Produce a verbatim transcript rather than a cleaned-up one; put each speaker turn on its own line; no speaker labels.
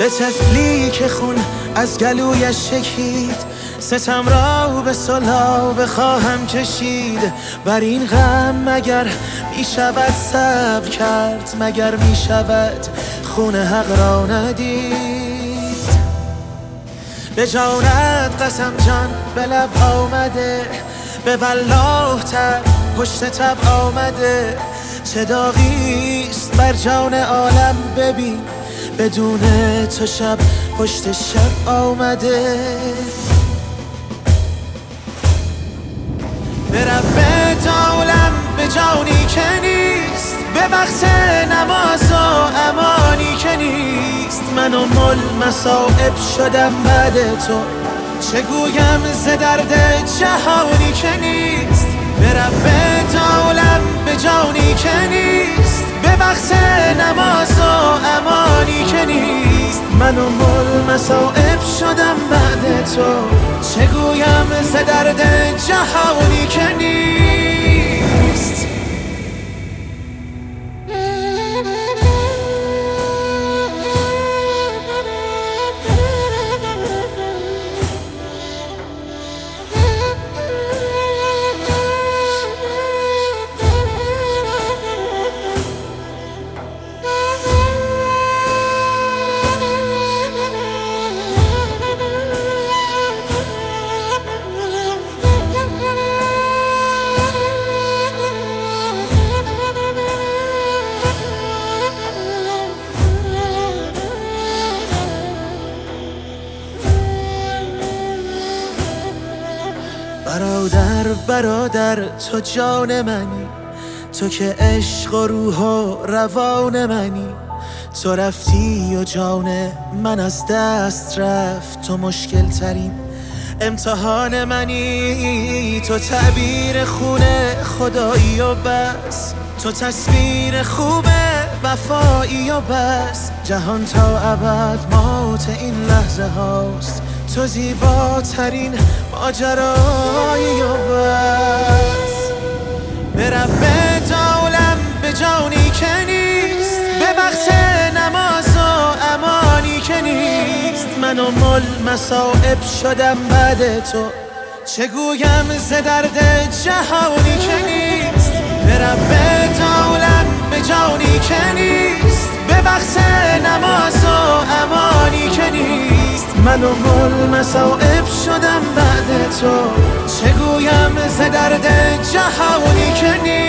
به طفلی که خون از گلویش شکید، ستم را به صلح بخواهم کشید. بر این غم مگر می شود صبر کرد؟ مگر می شود خون حق را ندید؟ به جانت قسم جان به لب آمده، به والله تر پشت تب آمده. چه داغیست بر جان عالم ببین، بدون تو شب پشت شب آمده. به رب عالم به جانی که نیست، به وقت نماز و امانی که نیست. من و مل مصائب شدم بعد تو، چه گویم ز درد جهانی که نیست. به رب عالم به جانی که نیست، به وقت نماز و امانی که نیست. من و مل مصائب شدم بعد تو، چه گویم ز درد جهانی که نیست. برادر برادر تو جان منی، تو که عشق و روح و روان منی. تو رفتی و جان من از دست رفت، تو مشکل ترین امتحان منی. تو تعبیر خون خدایی و بس، تو تصویر خوب وفایی و بس. جهان تا ابد موت این لحظه هاست، تو زیباترین ماجرایی و بس. به رب عالم به جانی که نیست، به وقت نماز و امانی که نیست. من و مل مصائب شدم بعد تو، چه گویم ز درد جهانی که نیست. به رب عالم به جانی که نیست، به وقت نماز و امانی که نیست. من و مل مصائب شدم بعد تو، چه گویم ز درد جهانی که نیست.